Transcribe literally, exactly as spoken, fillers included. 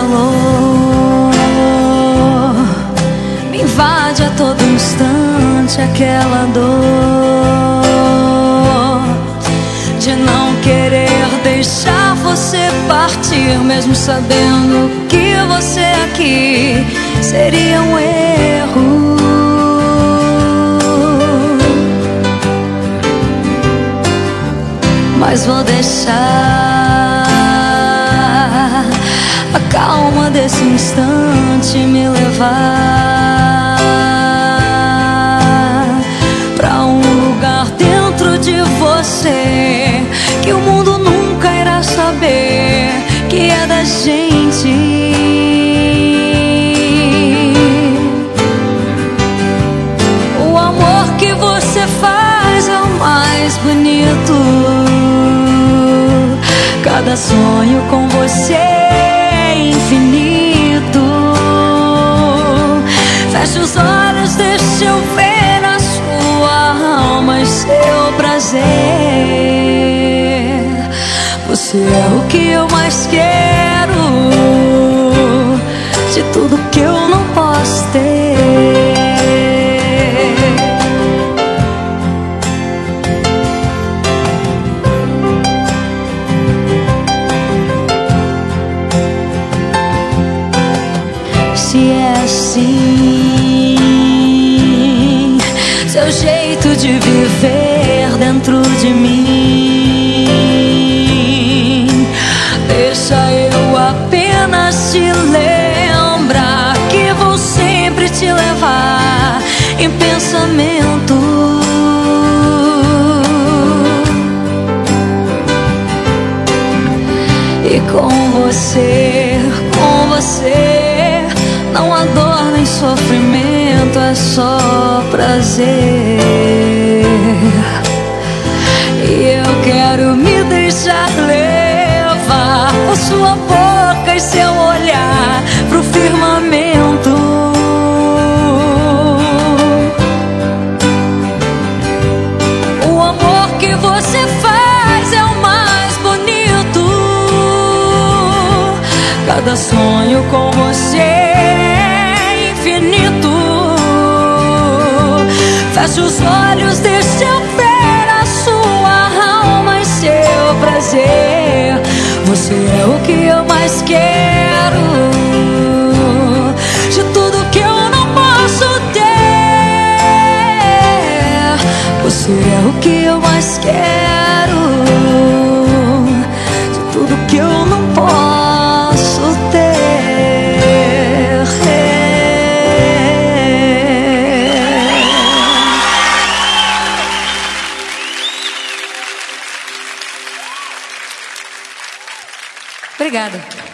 calor me invade a todo instante, aquela dor de não querer deixar você partir, mesmo sabendo que você aqui seria um erro. Mas vou deixar a calma desse instante me levar pra um lugar dentro de você que o mundo nunca irá saber que é da gente. O amor que você faz é o mais bonito. Cada sonho com você é infinito. Feche os olhos, deixa eu ver a sua alma e seu prazer. Você é o que eu mais quero, de tudo que eu não posso ter. Se é assim seu jeito de viver dentro de mim, deixa eu apenas te lembrar que vou sempre te levar em pensamento. E com você, com você não há dor nem sofrimento, é só prazer. E eu quero me deixar levar por sua boca e seu olhar pro firmamento. O amor que você faz é o mais bonito. Cada sonho com você é infinito. Feche os olhos, deixa eu ver a sua alma e seu prazer. Você é o que eu mais quero, de tudo que eu não posso ter. Você é o que eu mais quero, de tudo que eu não posso ter. Obrigada.